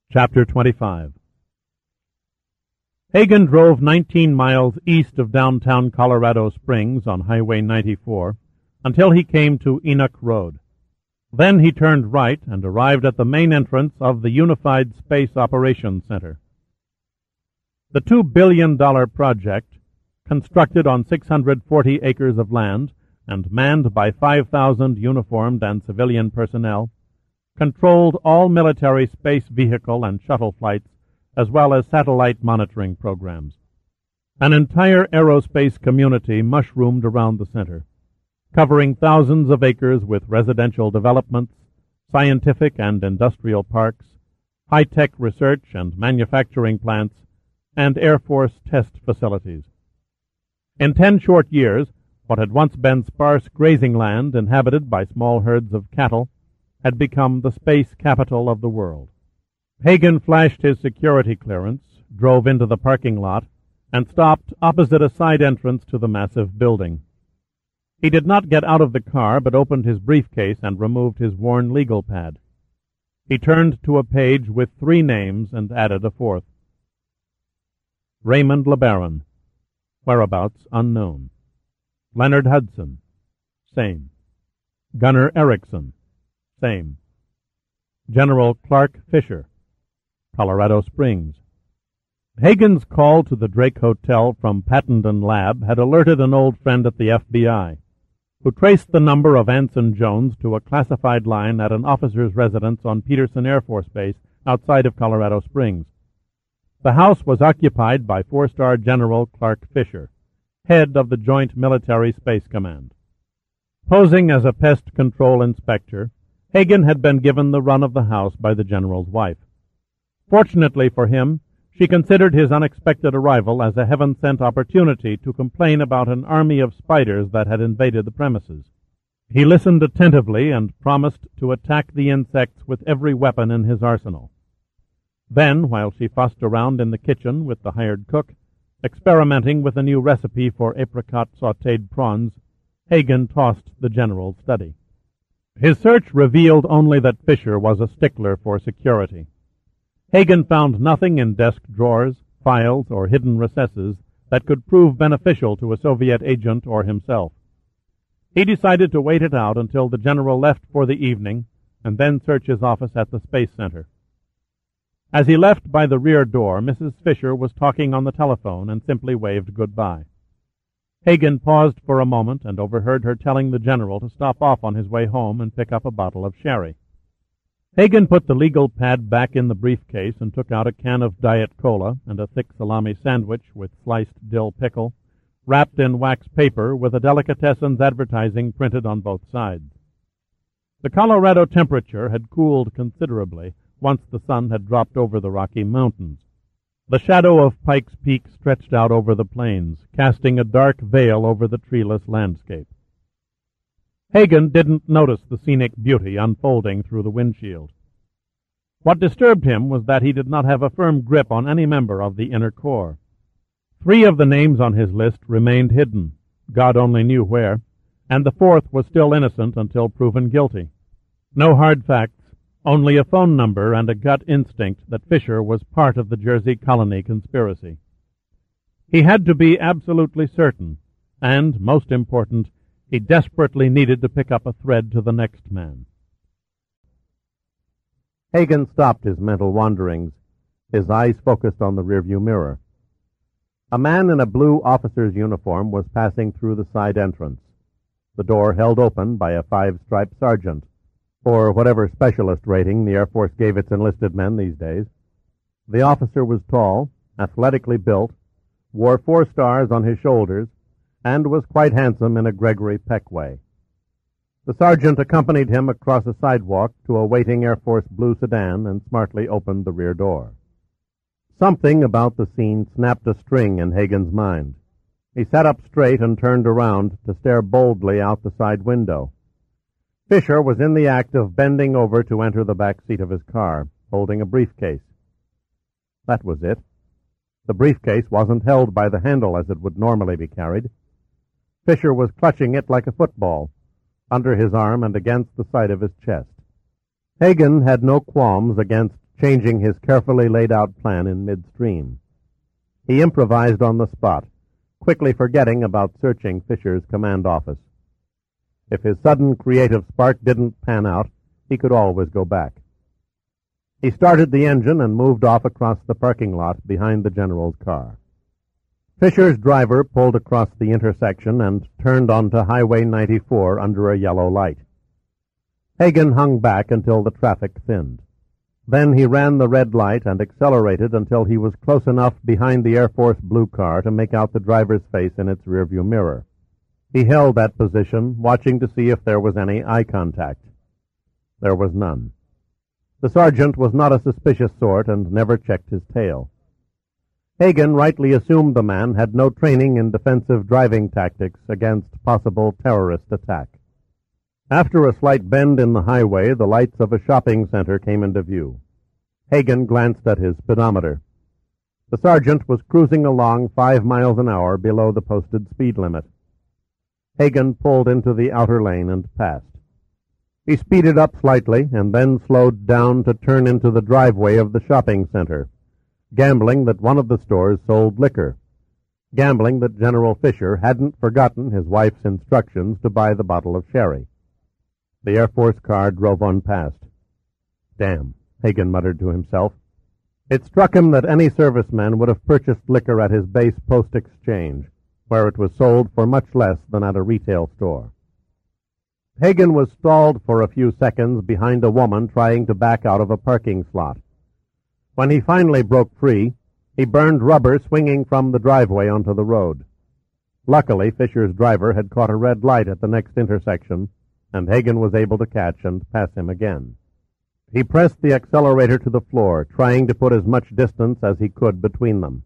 Chapter 25. Hagen drove 19 miles east of downtown Colorado Springs on Highway 94 until he came to Enoch Road. Then he turned right and arrived at the main entrance of the Unified Space Operations Center. The $2 billion project, constructed on 640 acres of land and manned by 5,000 uniformed and civilian personnel, controlled all military space vehicle and shuttle flights, as well as satellite monitoring programs. An entire aerospace community mushroomed around the center, covering thousands of acres with residential developments, scientific and industrial parks, high-tech research and manufacturing plants, and Air Force test facilities. In 10 short years, what had once been sparse grazing land inhabited by small herds of cattle had become the space capital of the world. Hagen flashed his security clearance, drove into the parking lot, and stopped opposite a side entrance to the massive building. He did not get out of the car, but opened his briefcase and removed his worn legal pad. He turned to a page with 3 names and added a 4th. Raymond LeBaron, whereabouts unknown. Leonard Hudson, same. Gunnar Erickson, same. General Clark Fisher, Colorado Springs. Hagen's call to the Drake Hotel from Pattenden Lab had alerted an old friend at the FBI, who traced the number of Anson Jones to a classified line at an officer's residence on Peterson Air Force Base outside of Colorado Springs. The house was occupied by 4-star General Clark Fisher, head of the Joint Military Space Command. Posing as a pest control inspector, Hagen had been given the run of the house by the general's wife. Fortunately for him, she considered his unexpected arrival as a heaven-sent opportunity to complain about an army of spiders that had invaded the premises. He listened attentively and promised to attack the insects with every weapon in his arsenal. Then, while she fussed around in the kitchen with the hired cook, experimenting with a new recipe for apricot sautéed prawns, Hagen tossed the general's study. His search revealed only that Fisher was a stickler for security. Hagen found nothing in desk drawers, files, or hidden recesses that could prove beneficial to a Soviet agent or himself. He decided to wait it out until the general left for the evening and then search his office at the Space Center. As he left by the rear door, Mrs. Fisher was talking on the telephone and simply waved goodbye. Hagen paused for a moment and overheard her telling the general to stop off on his way home and pick up a bottle of sherry. Hagen put the legal pad back in the briefcase and took out a can of Diet Cola and a thick salami sandwich with sliced dill pickle, wrapped in wax paper with a delicatessens advertising printed on both sides. The Colorado temperature had cooled considerably once the sun had dropped over the Rocky Mountains. The shadow of Pikes Peak stretched out over the plains, casting a dark veil over the treeless landscape. Hagen didn't notice the scenic beauty unfolding through the windshield. What disturbed him was that he did not have a firm grip on any member of the inner core. 3 of the names on his list remained hidden, God only knew where, and the 4th was still innocent until proven guilty. No hard facts, only a phone number and a gut instinct that Fisher was part of the Jersey colony conspiracy. He had to be absolutely certain, and, most important, he desperately needed to pick up a thread to the next man. Hagen stopped his mental wanderings, his eyes focused on the rearview mirror. A man in a blue officer's uniform was passing through the side entrance, the door held open by a 5-striped sergeant, or whatever specialist rating the Air Force gave its enlisted men these days. The officer was tall, athletically built, wore 4 stars on his shoulders, and was quite handsome in a Gregory Peck way. The sergeant accompanied him across a sidewalk to a waiting Air Force blue sedan and smartly opened the rear door. Something about the scene snapped a string in Hagen's mind. He sat up straight and turned around to stare boldly out the side window. Fisher was in the act of bending over to enter the back seat of his car, holding a briefcase. That was it. The briefcase wasn't held by the handle as it would normally be carried. Fisher was clutching it like a football, under his arm and against the side of his chest. Hagen had no qualms against changing his carefully laid-out plan in midstream. He improvised on the spot, quickly forgetting about searching Fisher's command office. If his sudden creative spark didn't pan out, he could always go back. He started the engine and moved off across the parking lot behind the general's car. Fisher's driver pulled across the intersection and turned onto Highway 94 under a yellow light. Hagen hung back until the traffic thinned. Then he ran the red light and accelerated until he was close enough behind the Air Force blue car to make out the driver's face in its rearview mirror. He held that position, watching to see if there was any eye contact. There was none. The sergeant was not a suspicious sort and never checked his tail. Hagen rightly assumed the man had no training in defensive driving tactics against possible terrorist attack. After a slight bend in the highway, the lights of a shopping center came into view. Hagen glanced at his speedometer. The sergeant was cruising along 5 miles an hour below the posted speed limit. Hagen pulled into the outer lane and passed. He speeded up slightly and then slowed down to turn into the driveway of the shopping center, gambling that one of the stores sold liquor, gambling that General Fisher hadn't forgotten his wife's instructions to buy the bottle of sherry. The Air Force car drove on past. Damn, Hagen muttered to himself. It struck him that any serviceman would have purchased liquor at his base post exchange, where it was sold for much less than at a retail store. Hagen was stalled for a few seconds behind a woman trying to back out of a parking slot. When he finally broke free, he burned rubber swinging from the driveway onto the road. Luckily, Fisher's driver had caught a red light at the next intersection, and Hagen was able to catch and pass him again. He pressed the accelerator to the floor, trying to put as much distance as he could between them.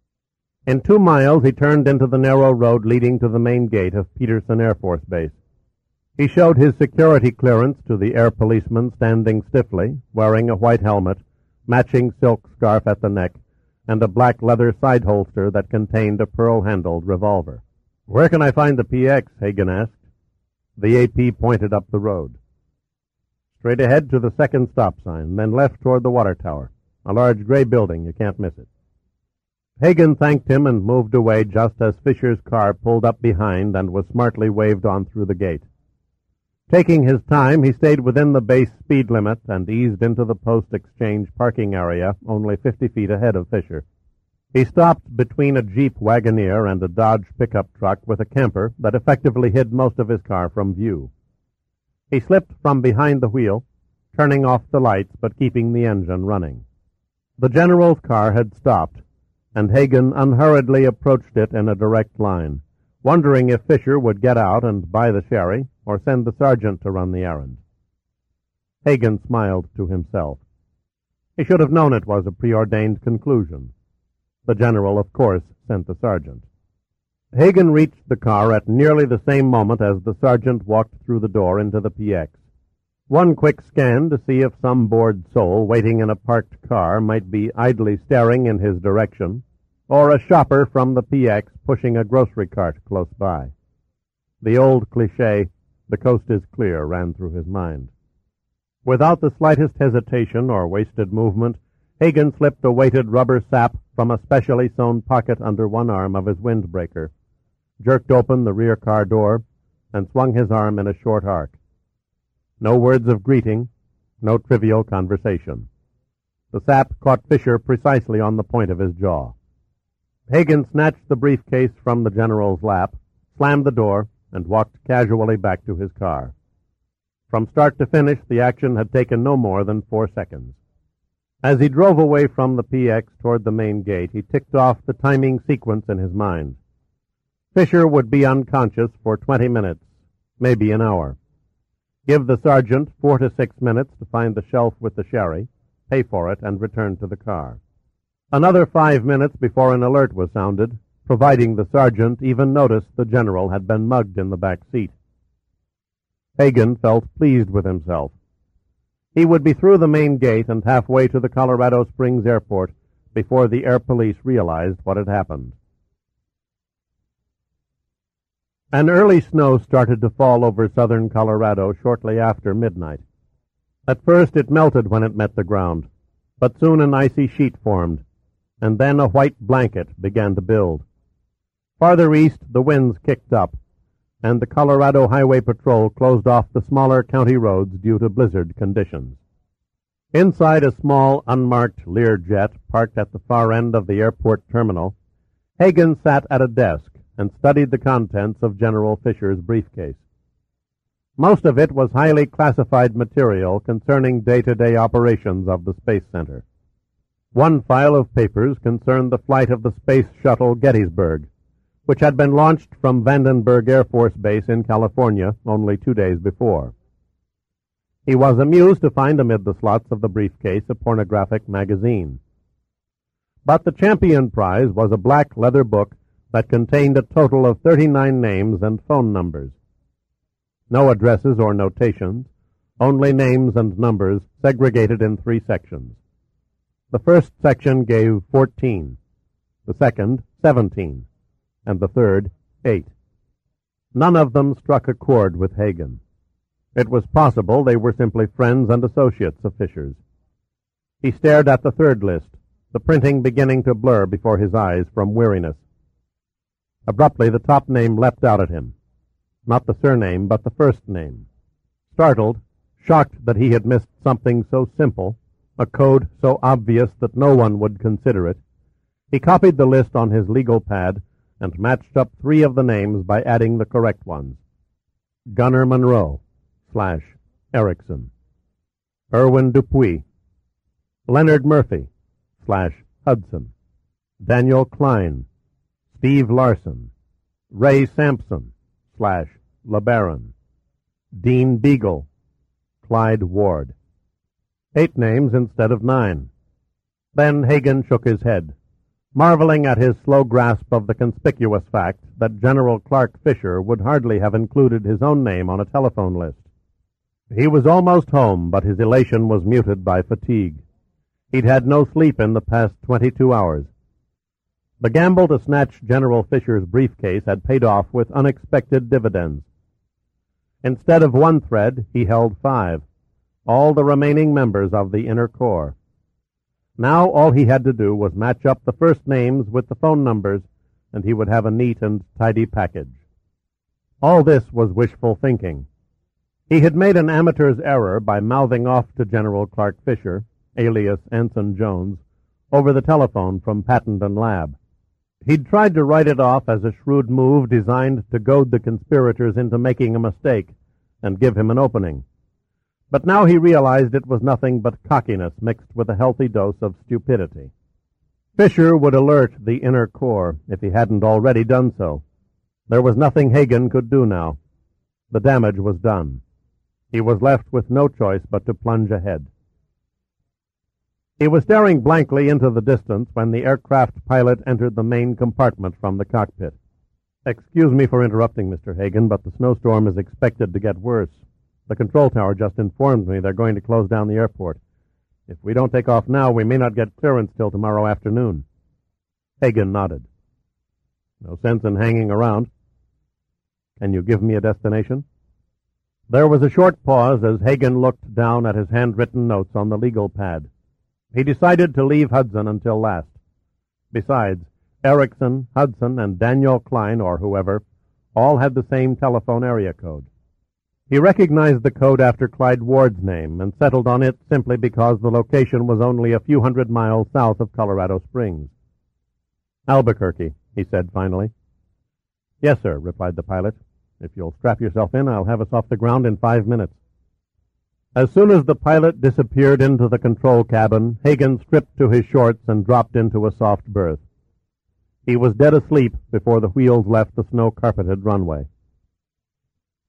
In 2 miles, he turned into the narrow road leading to the main gate of Peterson Air Force Base. He showed his security clearance to the air policeman standing stiffly, wearing a white helmet, matching silk scarf at the neck, and a black leather side holster that contained a pearl-handled revolver. "Where can I find the PX?" Hagen asked. The AP pointed up the road. "Straight ahead to the second stop sign, then left toward the water tower. A large gray building. You can't miss it." Hagen thanked him and moved away just as Fisher's car pulled up behind and was smartly waved on through the gate. Taking his time, he stayed within the base speed limit and eased into the post-exchange parking area only 50 feet ahead of Fisher. He stopped between a Jeep Wagoneer and a Dodge pickup truck with a camper that effectively hid most of his car from view. He slipped from behind the wheel, turning off the lights but keeping the engine running. The general's car had stopped, and Hagen unhurriedly approached it in a direct line, wondering if Fisher would get out and buy the sherry or send the sergeant to run the errand. Hagen smiled to himself. He should have known it was a preordained conclusion. The general, of course, sent the sergeant. Hagen reached the car at nearly the same moment as the sergeant walked through the door into the PX. One quick scan to see if some bored soul waiting in a parked car might be idly staring in his direction, or a shopper from the PX pushing a grocery cart close by. The old cliché, "The coast is clear," ran through his mind. Without the slightest hesitation or wasted movement, Hagen slipped a weighted rubber sap from a specially sewn pocket under one arm of his windbreaker, jerked open the rear car door, and swung his arm in a short arc. No words of greeting, no trivial conversation. The sap caught Fisher precisely on the point of his jaw. Hagen snatched the briefcase from the general's lap, slammed the door, and walked casually back to his car. From start to finish, the action had taken no more than 4 seconds. As he drove away from the PX toward the main gate, he ticked off the timing sequence in his mind. Fisher would be unconscious for 20 minutes, maybe an hour. Give the sergeant 4 to 6 minutes to find the shelf with the sherry, pay for it, and return to the car. Another 5 minutes before an alert was sounded, providing the sergeant even noticed the general had been mugged in the back seat. Hagen felt pleased with himself. He would be through the main gate and halfway to the Colorado Springs airport before the air police realized what had happened. An early snow started to fall over southern Colorado shortly after midnight. At first it melted when it met the ground, But soon an icy sheet formed, and then a white blanket began to build. Farther east, the winds kicked up, and the Colorado Highway Patrol closed off the smaller county roads due to blizzard conditions. Inside a small, unmarked Learjet parked at the far end of the airport terminal, Hagen sat at a desk and studied the contents of General Fisher's briefcase. Most of it was highly classified material concerning day-to-day operations of the Space Center. One file of papers concerned the flight of the space shuttle Gettysburg, which had been launched from Vandenberg Air Force Base in California only 2 days before. He was amused to find amid the slots of the briefcase a pornographic magazine. But the champion prize was a black leather book that contained a total of 39 names and phone numbers. No addresses or notations, only names and numbers segregated in 3 sections. The first section gave 14, the second 17, and the third 8. None of them struck a chord with Hagen. It was possible they were simply friends and associates of Fisher's. He stared at the third list, the printing beginning to blur before his eyes from weariness. Abruptly, the top name leapt out at him. Not the surname, but the first name. Startled, shocked that he had missed something so simple, a code so obvious that no one would consider it, he copied the list on his legal pad and matched up 3 of the names by adding the correct ones. Gunner Monroe / Erickson. Erwin Dupuy. Leonard Murphy / Hudson. Daniel Klein. Steve Larson. Ray Sampson / LeBaron. Dean Beagle. Clyde Ward. 8 names instead of 9. Then Hagen shook his head, marveling at his slow grasp of the conspicuous fact that General Clark Fisher would hardly have included his own name on a telephone list. He was almost home, but his elation was muted by fatigue. He'd had no sleep in the past 22 hours. The gamble to snatch General Fisher's briefcase had paid off with unexpected dividends. Instead of 1 thread, he held 5, all the remaining members of the inner core. Now all he had to do was match up the first names with the phone numbers, and he would have a neat and tidy package. All this was wishful thinking. He had made an amateur's error by mouthing off to General Clark Fisher, alias Anson Jones, over the telephone from Pattenden Lab. He'd tried to write it off as a shrewd move designed to goad the conspirators into making a mistake and give him an opening. But now he realized it was nothing but cockiness mixed with a healthy dose of stupidity. Fisher would alert the inner core if he hadn't already done so. There was nothing Hagen could do now. The damage was done. He was left with no choice but to plunge ahead. He was staring blankly into the distance when the aircraft pilot entered the main compartment from the cockpit. "Excuse me for interrupting, Mr. Hagen, but the snowstorm is expected to get worse. The control tower just informed me they're going to close down the airport. If we don't take off now, we may not get clearance till tomorrow afternoon." Hagen nodded. "No sense in hanging around. Can you give me a destination?" There was a short pause as Hagen looked down at his handwritten notes on the legal pad. He decided to leave Hudson until last. Besides, Erickson, Hudson, and Daniel Klein, or whoever, all had the same telephone area code. He recognized the code after Clyde Ward's name and settled on it simply because the location was only a few hundred miles south of Colorado Springs. "Albuquerque," he said finally. "Yes, sir," replied the pilot. "If you'll strap yourself in, I'll have us off the ground in 5 minutes." As soon as the pilot disappeared into the control cabin, Hagen stripped to his shorts and dropped into a soft berth. He was dead asleep before the wheels left the snow-carpeted runway.